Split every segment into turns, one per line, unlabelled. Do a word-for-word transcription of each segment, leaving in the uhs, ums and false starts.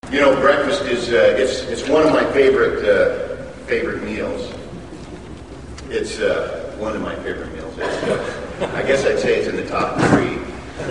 You know, breakfast is uh, it's it's one of my favorite uh, favorite meals. It's uh, one of my favorite meals. It's, uh, I guess I'd say it's in the top three.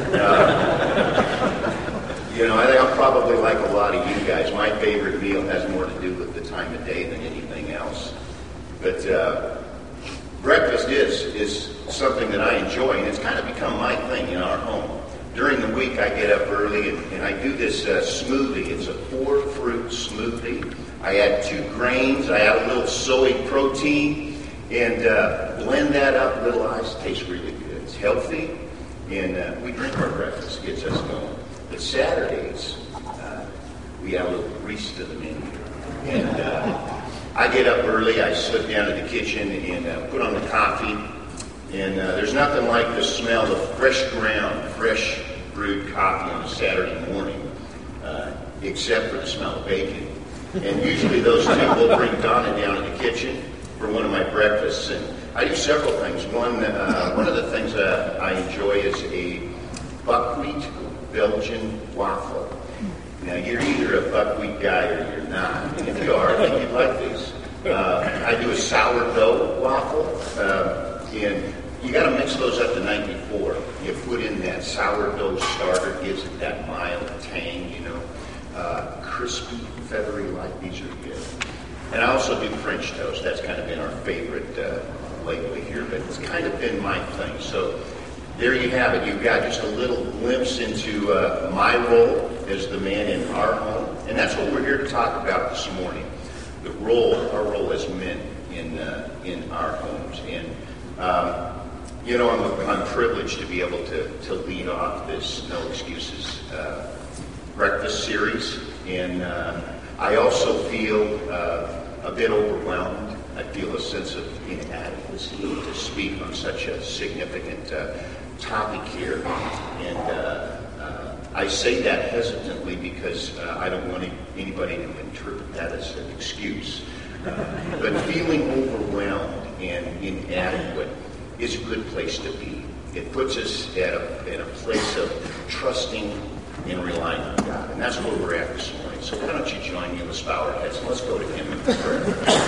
Uh, you know, I think I'm probably like a lot of you guys. My favorite meal has more to do with the time of day than anything else. But uh, breakfast is is something that I enjoy, and it's kind of become my thing in our home. During the week, I get up early and, and I do this uh, smoothie. It's a four-fruit smoothie. I add two grains. I add a little soy protein and uh, blend that up. Little ice. Tastes really good. It's healthy, and uh, we drink our breakfast. Gets us going. But Saturdays, uh, we add a little grease to the menu. And uh, I get up early. I slip down to the kitchen and uh, put on the coffee. And uh, there's nothing like the smell of fresh ground, fresh brewed coffee on a Saturday morning, uh, except for the smell of bacon. And usually those two will bring Donna down to the kitchen for one of my breakfasts. And I do several things. One, uh, one of the things that I enjoy is a buckwheat Belgian waffle. Now, you're either a buckwheat guy or you're not. And if you are, I think you'd like these. Uh, I do a sourdough waffle. Uh, And you got to mix those up the night before. You put in that sourdough starter, gives it that mild tang, you know, uh, crispy, feathery like. These are good. And I also do French toast. That's kind of been our favorite uh, lately here, but it's kind of been my thing. So there you have it. You've got just a little glimpse into uh, my role as the man in our home, and that's what we're here to talk about this morning. The role, our role as men in uh, in our homes. And Um, you know, I'm, I'm privileged to be able to, to lead off this No Excuses uh, breakfast series. And uh, I also feel uh, a bit overwhelmed. I feel a sense of inadequacy to speak on such a significant uh, topic here. And uh, uh, I say that hesitantly because uh, I don't want anybody to interpret that as an excuse. Uh, but feeling overwhelmed and inadequate is a good place to be. It puts us at a, at a place of trusting and relying on God. And that's where we're at this morning. So why don't you join me? Let's bow our heads and let's go to Him in prayer.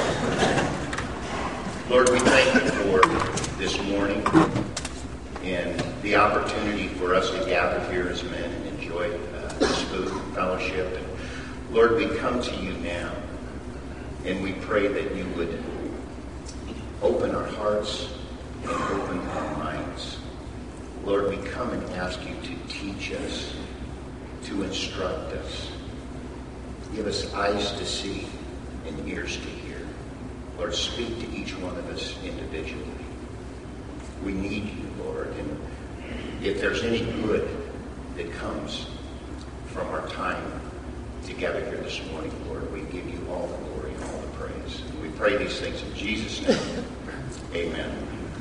Lord, we thank you for this morning and the opportunity for us to gather here as men and enjoy uh, this food and fellowship. And Lord, we come to you now. And we pray that you would open our hearts and open our minds. Lord, we come and ask you to teach us, to instruct us. Give us eyes to see and ears to hear. Lord, speak to each one of us individually. We need you, Lord. And if there's any good that comes from our time together here this morning, Lord, we give you all the glory and all the praise. And we pray these things in Jesus' name. Amen.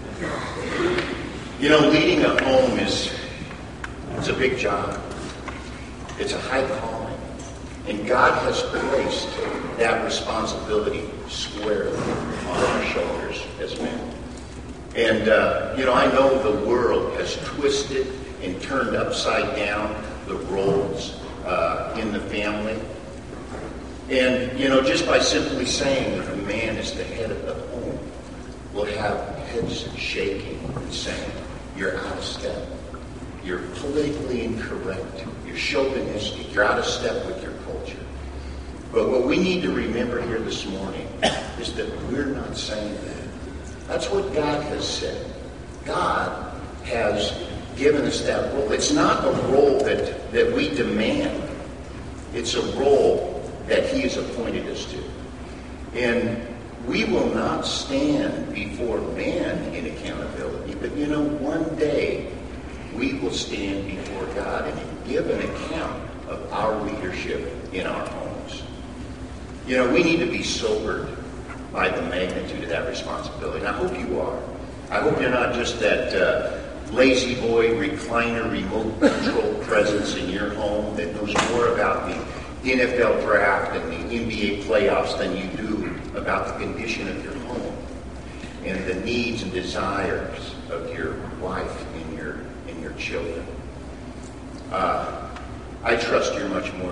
You know, leading a home is it's a big job. It's a high calling. And God has placed that responsibility squarely on our shoulders as men. And, uh, you know, I know the world has twisted and turned upside down the roles uh, in the family. And, you know, just by simply saying that a man is the head of the home, we'll have heads shaking and saying, you're out of step. You're politically incorrect. You're chauvinistic. You're out of step with your culture. But what we need to remember here this morning is that we're not saying that. That's what God has said. God has given us that role. It's not a role that, that we demand. It's a role that He has appointed us to. And we will not stand before man in accountability, but you know, one day we will stand before God and give an account of our leadership in our homes. You know, we need to be sobered by the magnitude of that responsibility. And I hope you are. I hope you're not just that uh, lazy boy recliner remote control presence in your home that knows more about the N F L draft and the N B A playoffs than you do about the condition of your home and the needs and desires of your wife and your and your children. Uh, I trust you're much more than that.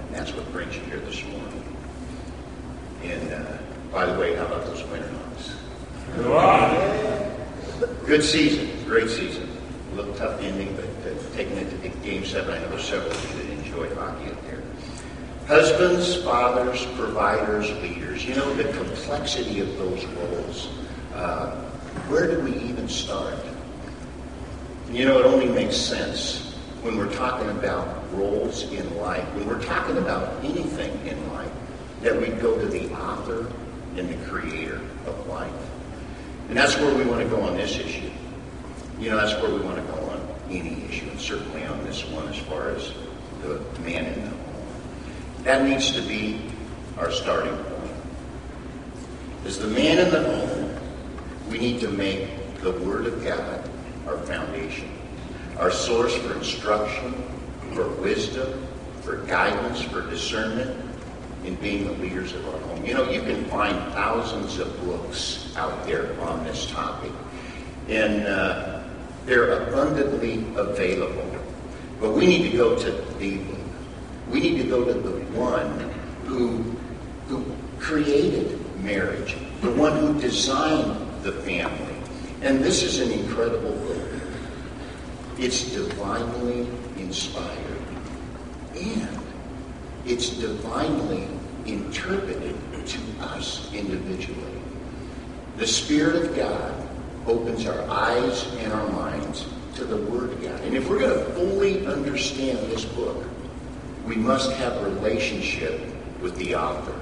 And that's what brings you here this morning. And uh, by the way, how about those Winter Hawks? Good season, great season. A little tough ending, but uh, taking it to game seven, I know there's several of you that enjoy hockey up there. Husbands, fathers, providers, leaders. You know, the complexity of those roles. Uh, where do we even start? You know, it only makes sense when we're talking about roles in life, when we're talking about anything in life, that we go to the author and the creator of life. And that's where we want to go on this issue. You know, that's where we want to go on any issue, and certainly on this one as far as the man in the home. That needs to be our starting point. As the man in the home, we need to make the Word of God our foundation, our source for instruction, for wisdom, for guidance, for discernment, in being the leaders of our home. You know, you can find thousands of books out there on this topic, and uh, they're abundantly available. But we need to go to the book. We need to go to the one who, who created marriage, the one who designed the family. And this is an incredible book. It's divinely inspired, and it's divinely interpreted to us individually. The Spirit of God opens our eyes and our minds to the Word of God. And if we're going to fully understand this book, we must have a relationship with the author.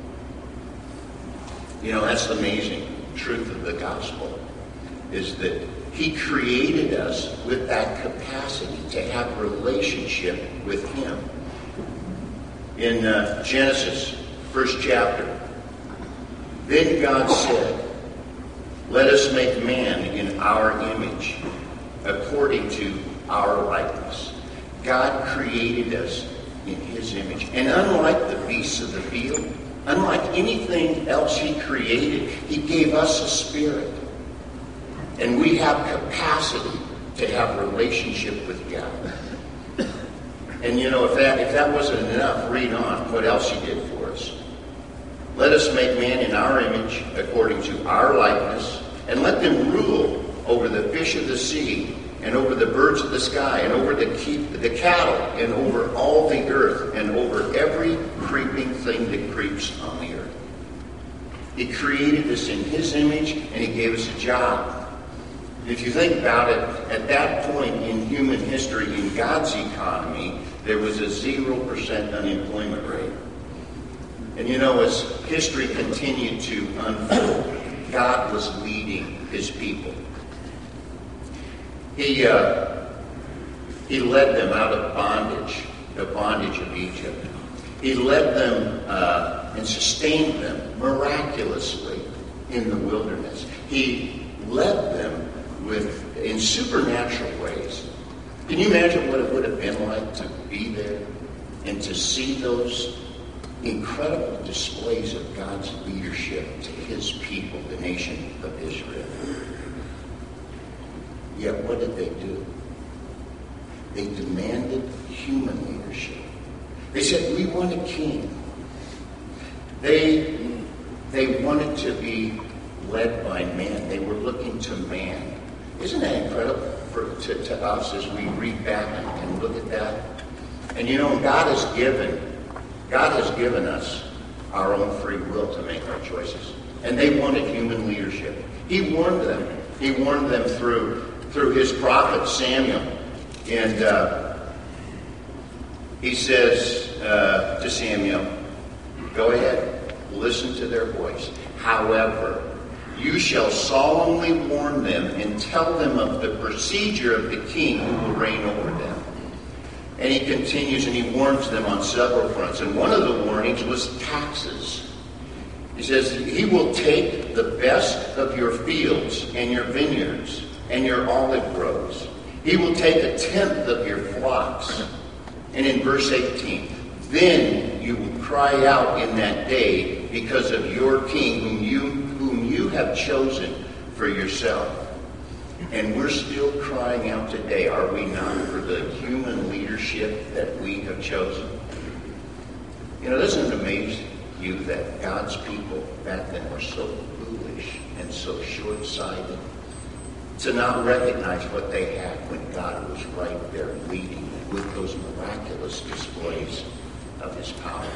You know, that's the amazing truth of the gospel, is that He created us with that capacity to have a relationship with Him. In uh, Genesis, first chapter, then God said, "Let us make man in our image, according to our likeness." God created us in His image. And unlike the beasts of the field, unlike anything else He created, He gave us a spirit. And we have capacity to have a relationship with God. And you know, if that if that wasn't enough, read on what else He did for us. "Let us make man in our image, according to our likeness, and let them rule over the fish of the sea, and over the birds of the sky, and over the, keep, the cattle, and over all the earth, and over every creeping thing that creeps on the earth." He created us in His image, and He gave us a job. If you think about it, at that point in human history, in God's economy, there was a zero percent unemployment rate. And you know, as history continued to unfold, God was leading His people. He, uh, he led them out of bondage, the bondage of Egypt. He led them uh, and sustained them miraculously in the wilderness. He led them with in supernatural ways. Can you imagine what it would have been like to be there and to see those incredible displays of God's leadership to His people, the nation of Israel? Yet what did they do? They demanded human leadership. They said, "We want a king." They, they wanted to be led by man. They were looking to man. Isn't that incredible for, to, to us as we read back and, and look at that? And you know, God has given, God has given us our own free will to make our choices. And they wanted human leadership. He warned them. He warned them through through His prophet Samuel. And uh, He says uh, to Samuel, "Go ahead, listen to their voice. However, you shall solemnly warn them and tell them of the procedure of the king who will reign over them." And he continues and he warns them on several fronts. And one of the warnings was taxes. He says, "He will take the best of your fields and your vineyards and your olive groves. He will take a tenth of your flocks." And in verse eighteen, "Then you will cry out in that day because of your king whom you whom you have chosen for yourself." And we're still crying out today, are we not, for the human leadership that we have chosen? You know, doesn't it amaze you that God's people back then were so foolish and so short-sighted to not recognize what they had when God was right there leading with those miraculous displays of his power?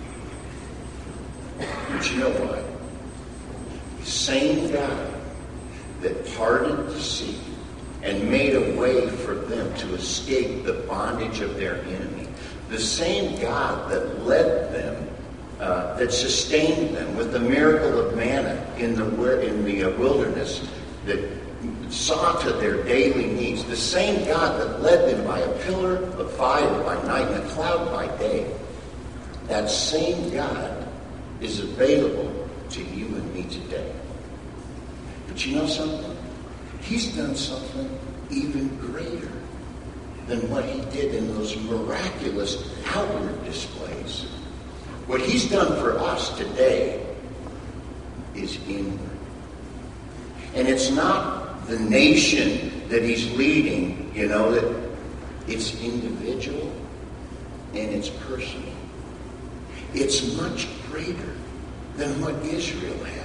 But you know what? The same God that parted the sea and made a way for them to escape the bondage of their enemy, the same God that led them, uh, that sustained them with the miracle of manna in the in the uh, wilderness, that saw to their daily needs, the same God that led them by a pillar of fire by night and a cloud by day, that same God is available to you and me today. But you know something? He's done something even greater than what he did in those miraculous outward displays. What he's done for us today is inward. And it's not the nation that he's leading, you know, that it's individual and it's personal. It's much greater than what Israel had.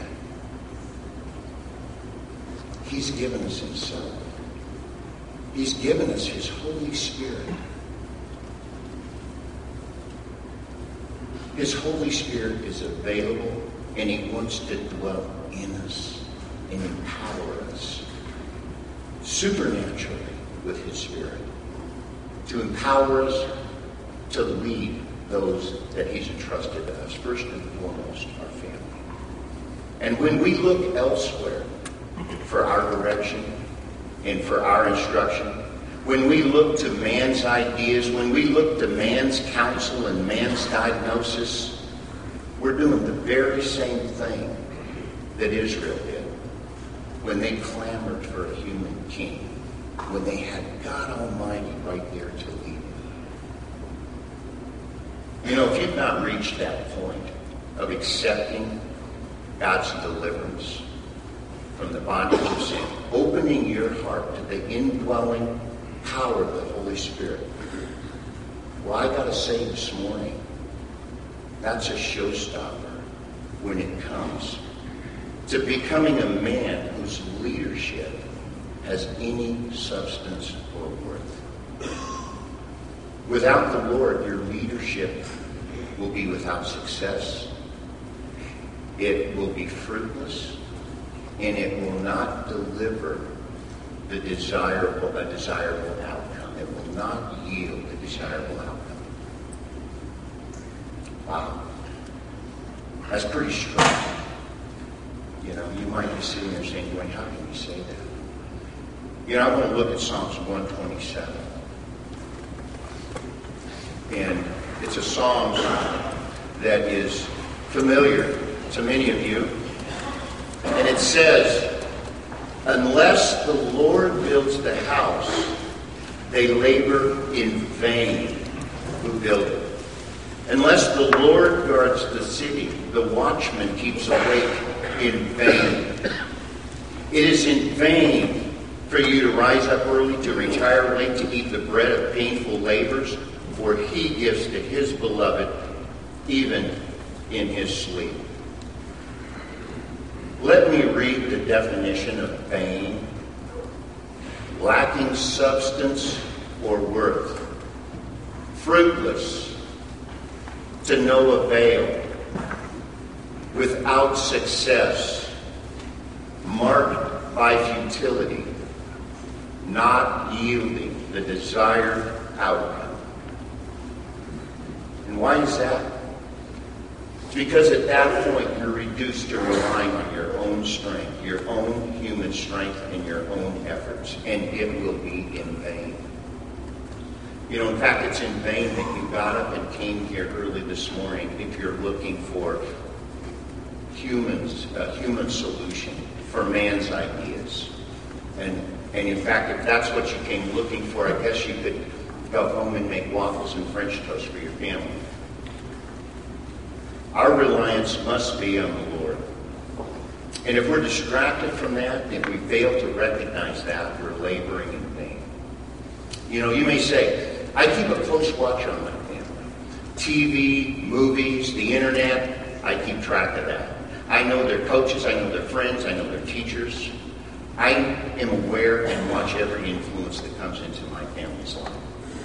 He's given us himself. He's given us his Holy Spirit. His Holy Spirit is available, and he wants to dwell in us and empower us supernaturally with his Spirit, to empower us to lead those that he's entrusted to us, first and foremost, our family. And when we look elsewhere for our direction and for our instruction, when we look to man's ideas, when we look to man's counsel and man's diagnosis, we're doing the very same thing that Israel did when they clamored for a human king, when they had God Almighty right there to lead them. You know, if you've not reached that point of accepting God's deliverance from the bondage of sin, opening your heart to the indwelling power of the Holy Spirit, well, I got to say this morning, that's a showstopper when it comes to becoming a man whose leadership has any substance or worth. Without the Lord, your leadership will be without success. It will be fruitless, and it will not deliver the desirable, a desirable outcome. It will not yield a desirable outcome. Wow. That's pretty strong. You know, you might be sitting there saying, Dwayne, how can you say that? You know, I want to look at Psalms one twenty-seven. And it's a psalm that is familiar to many of you. And it says, unless the Lord builds the house, they labor in vain who build it. Unless the Lord guards the city, the watchman keeps awake in vain. It is in vain for you to rise up early, to retire late, to eat the bread of painful labors, for he gives to his beloved even in his sleep. Let me read the definition of vain: lacking substance or worth, fruitless, to no avail, without success, marked by futility, not yielding the desired outcome. And why is that? Because at that point you're reduced to relying on your own strength, your own human strength, and your own efforts, and it will be in vain. You know, in fact, it's in vain that you got up and came here early this morning if you're looking for humans, a human solution for man's ideas. And and in fact, if that's what you came looking for, I guess you could go home and make waffles and French toast for your family. Our reliance must be on the Lord. And if we're distracted from that, if we fail to recognize that, we're laboring in vain. You know, you may say, I keep a close watch on my family. T V, movies, the internet. I keep track of that. I know their coaches, I know their friends, I know their teachers. I am aware and watch every influence that comes into my family's life.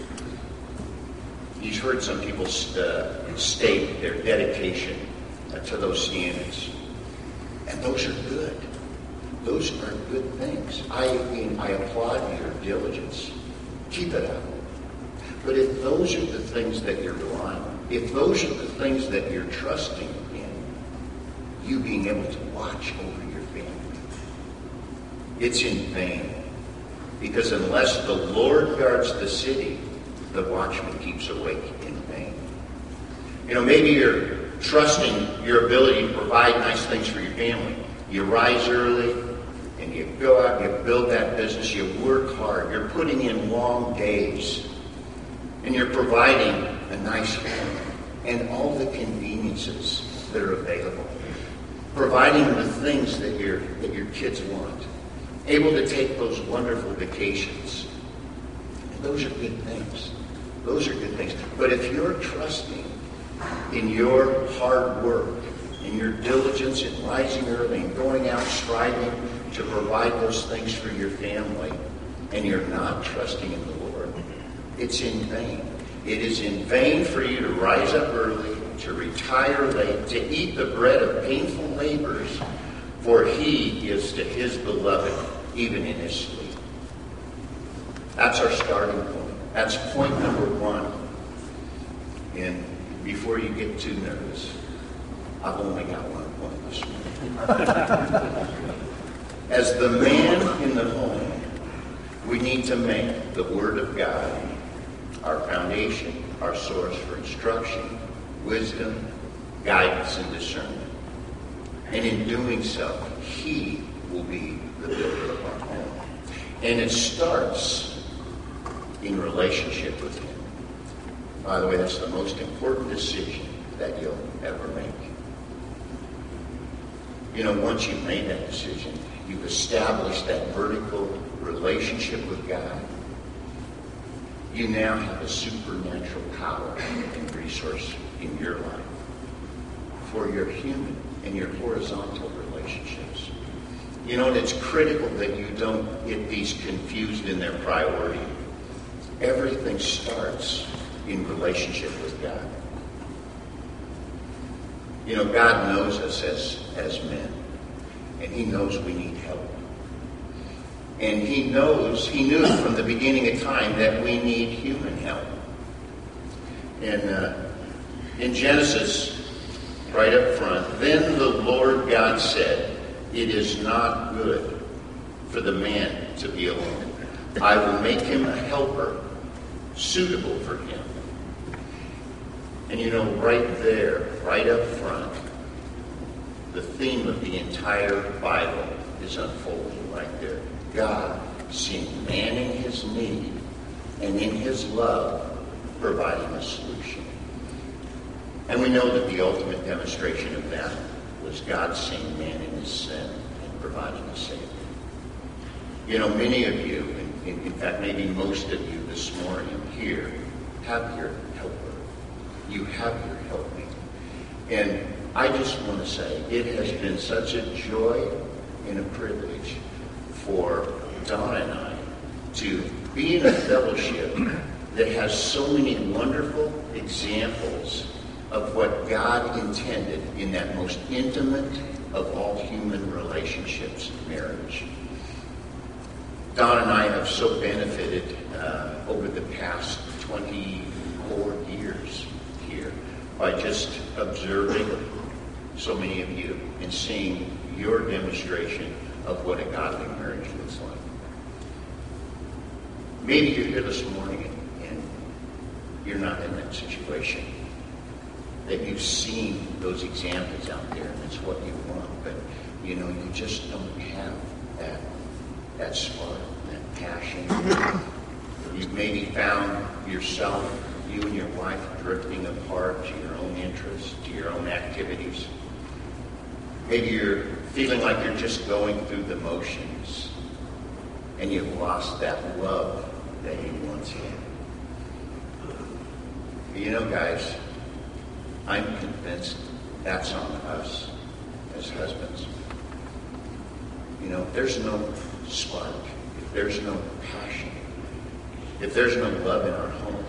You've heard some people uh, state their dedication uh, to those standards. And those are good. Those are good things. I mean, I applaud your diligence. Keep it up. But if those are the things that you're relying on, if those are the things that you're trusting in, you being able to watch over your family, it's in vain. Because unless the Lord guards the city, the watchman keeps awake in vain. You know, maybe you're trusting your ability to provide nice things for your family. You rise early and you go out, you build that business, you work hard, you're putting in long days, and you're providing a nice home and all the conveniences that are available. Providing the things that your that your kids want. Able to take those wonderful vacations. And those are good things. Those are good things. But if you're trusting in your hard work, in your diligence in rising early and going out striving to provide those things for your family, and you're not trusting in the Lord, it's in vain. It is in vain for you to rise up early, to retire late, to eat the bread of painful labors, for he gives to his beloved even in his sleep. That's our starting point. That's point number one. And before you get too nervous, I've only got one point this morning. As the man in the home, we need to make the Word of God our foundation, our source for instruction, wisdom, guidance, and discernment. And in doing so, he will be the builder of our home. And it starts in relationship with him. By the way, that's the most important decision that you'll ever make. You know, once you've made that decision, you've established that vertical relationship with God, you now have a supernatural power and resource in your life for your human and your horizontal relationships. You know, and it's critical that you don't get these confused in their priority. Everything starts in relationship with God. You know, God knows us as, as men, and he knows we need help. And he knows, he knew from the beginning of time that we need human help. And uh, in Genesis, right up front, then the Lord God said, "It is not good for the man to be alone. I will make him a helper suitable for him." And you know, right there, right up front, the theme of the entire Bible is unfolding right there. God seeing man in his need and in his love providing a solution. And we know that the ultimate demonstration of that was God seeing man in his sin and providing a Savior. You know, many of you, in, in fact, maybe most of you this morning here, have your helper. You have your helpmate. And I just want to say, it has been such a joy and a privilege for Donna and I to be in a fellowship that has so many wonderful examples of what God intended in that most intimate of all human relationships, marriage. Donna and I have so benefited uh, over the past twenty-four years here by just observing so many of you and seeing your demonstration of what a godly marriage looks like. Maybe you're here this morning and, and you're not in that situation. That you've seen those examples out there and it's what you want, but you know, you just don't have that that spark, that passion. You've maybe found yourself, you and your wife, drifting apart to your own interests, to your own activities. Maybe you're feeling like you're just going through the motions and you've lost that love that you once had. But you know, guys, I'm convinced that's on us as husbands. You know, if there's no spark, if there's no passion, if there's no love in our home,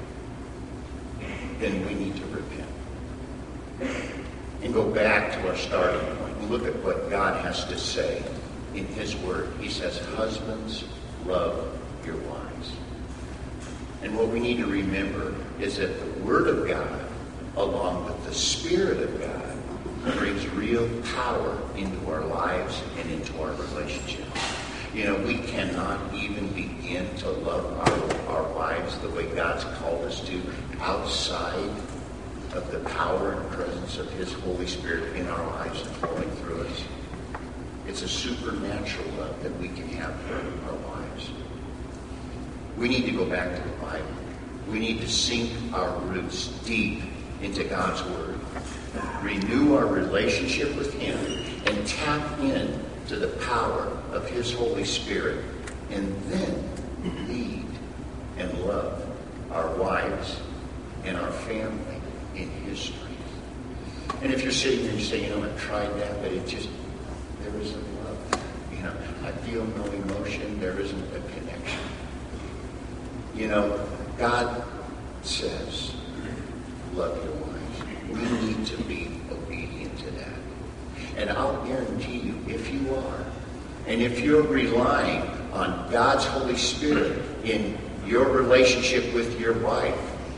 then we need to repent. And go back to our starting point and look at what God has to say in his word. He says, husbands, love your wives. And what we need to remember is that the word of God, along with the Spirit of God, brings real power into our lives and into our relationships. You know, we cannot even begin to love our, our wives the way God's called us to outside of the power and presence of his Holy Spirit in our lives and flowing through us. It's a supernatural love that we can have for our wives. We need to go back to the Bible. We need to sink our roots deep into God's Word, renew our relationship with him, and tap in to the power of his Holy Spirit, and then lead and love our wives and our family in his strength. And if you're sitting there and you say, you know, I've tried that, but it just, there isn't love. You know, I feel no emotion, there isn't a connection. You know, God says, love your wives. We need to be obedient to that. And I'll guarantee you, if you are, and if you're relying on God's Holy Spirit in your relationship with your wife,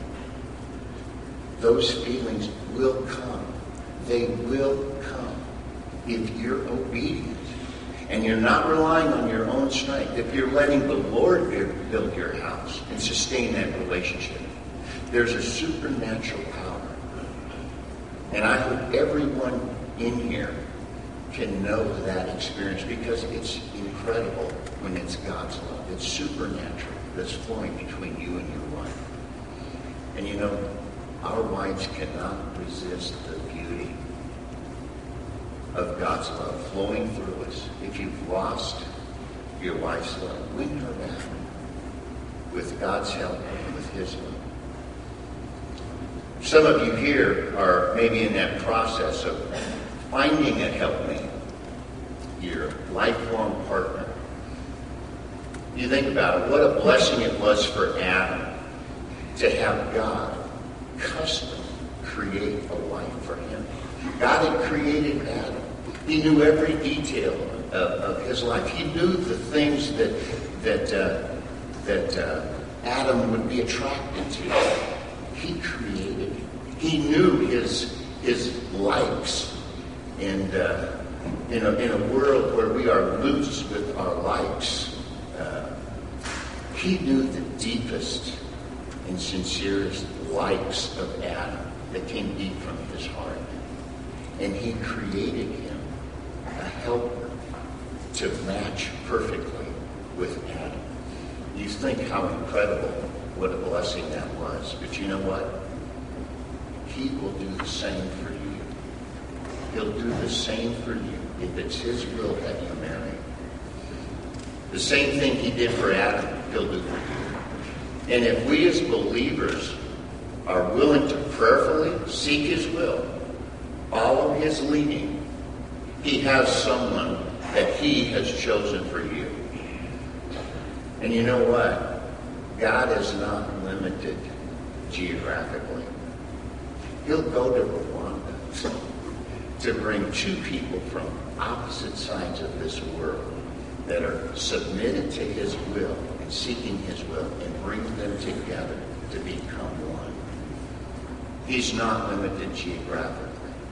those feelings will come. They will come if you're obedient. And you're not relying on your own strength. If you're letting the Lord build your house and sustain that relationship, there's a supernatural power. And I hope everyone in here can know that experience, because it's incredible when it's God's love. It's supernatural that's flowing between you and your wife. And you know, our wives cannot resist the beauty of God's love flowing through us. If you've lost your wife's love, win her back with God's help and with his love. Some of you here are maybe in that process of finding a helpmate, your lifelong partner. You think about it, what a blessing it was for Adam to have God custom create a wife for him. God had created Adam. He knew every detail of, of his life. He knew the things that that uh, that uh, Adam would be attracted to. He created him. He knew his his likes. And uh, in, a, in a world where we are loose with our likes, uh, he knew the deepest and sincerest likes of Adam that came deep from his heart. And he created him a helper to match perfectly with Adam. You think how incredible, what a blessing that was. But you know what? He will do the same for you. He'll do the same for you if it's his will that you marry. The same thing he did for Adam, he'll do for you. And if we as believers are willing to prayerfully seek his will, follow his leading, he has someone that he has chosen for you. And you know what? God is not limited geographically. He'll go to Rwanda to bring two people from opposite sides of this world that are submitted to his will and seeking his will, and bring them together to become one. He's not limited geographically.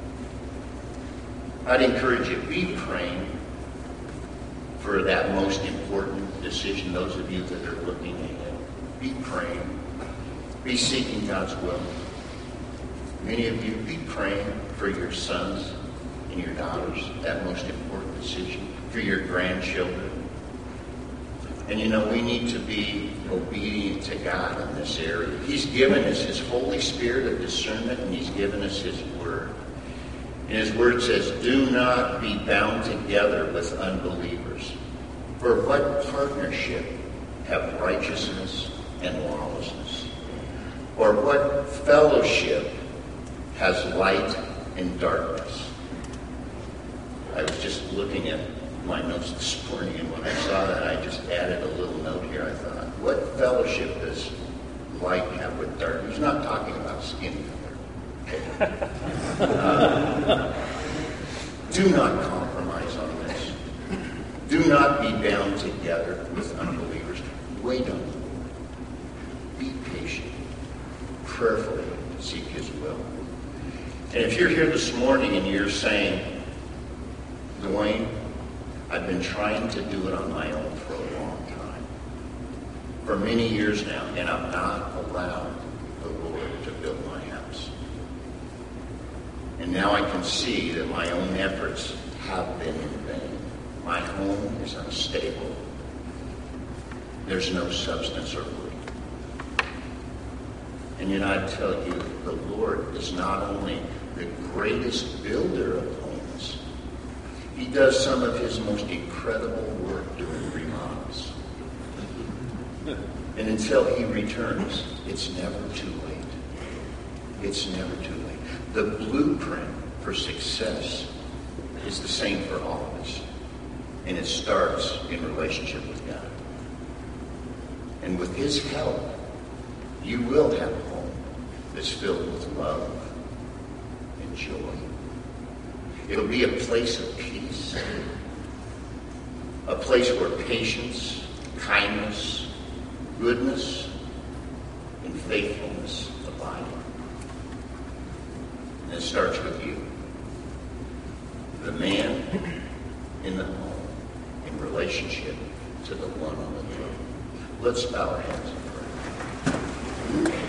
I'd encourage you, be praying for that most important decision. Those of you that are looking ahead, be praying. Be seeking God's will. Many of you, be praying for your sons and your daughters, that most important decision, for your grandchildren. And you know, we need to be obedient to God in this area. He's given us his Holy Spirit of discernment, and he's given us his word. And his word says, do not be bound together with unbelievers. For what partnership have righteousness and lawlessness? Or what fellowship has light and darkness. I was just looking at my notes this morning, and when I saw that, I just added a little note here. I thought, what fellowship does light have with darkness? He's not talking about skin color. Okay? uh, do not compromise on this. Do not be bound together with unbelievers. Wait on the Lord. Be patient. Prayerfully seek his will. And if you're here this morning and you're saying, Dwayne, I've been trying to do it on my own for a long time, for many years now, and I'm not allowed the Lord to build my house. And now I can see that my own efforts have been in vain. My home is unstable. There's no substance or root. And yet I tell you, the Lord is not only the greatest builder of homes, he does some of his most incredible work doing remodels. And until he returns, it's never too late. It's never too late. The blueprint for success is the same for all of us. And it starts in relationship with God. And with his help, you will have a home that's filled with love and joy. It'll be a place of peace, a place where patience, kindness, goodness, and faithfulness abide. And it starts with you, the man in the home, in relationship to the one on the throne. Let's bow our heads and pray.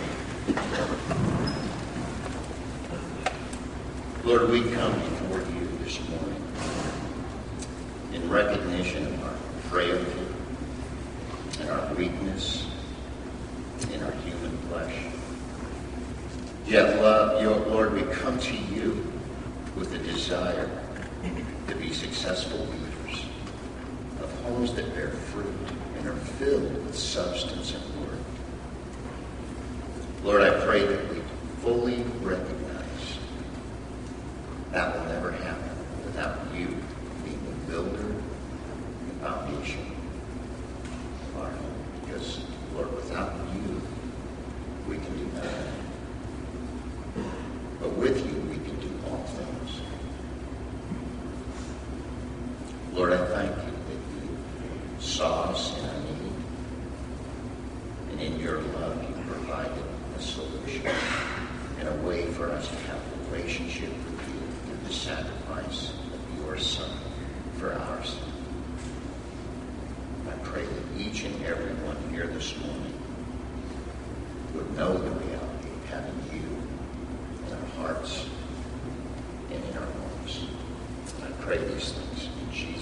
Lord, we come before you this morning in recognition of our frailty and our weakness in our human flesh. Yet, love, Lord, we come to you with a desire to be successful leaders of homes that bear fruit and are filled with substance and word. Lord, I pray that we fully recognize that will never happen without you being the builder and foundation of our home. Because, Lord, without you, we can do nothing. But with you, we can do all things. Lord, I thank you that you saw us in our need, and in your love, you provided a solution and a way for us to have a relationship with you through the sacrifice of your Son for ours. I pray that each and every one here this morning would know the reality of having you in our hearts and in our homes. I pray these things in Jesus' name.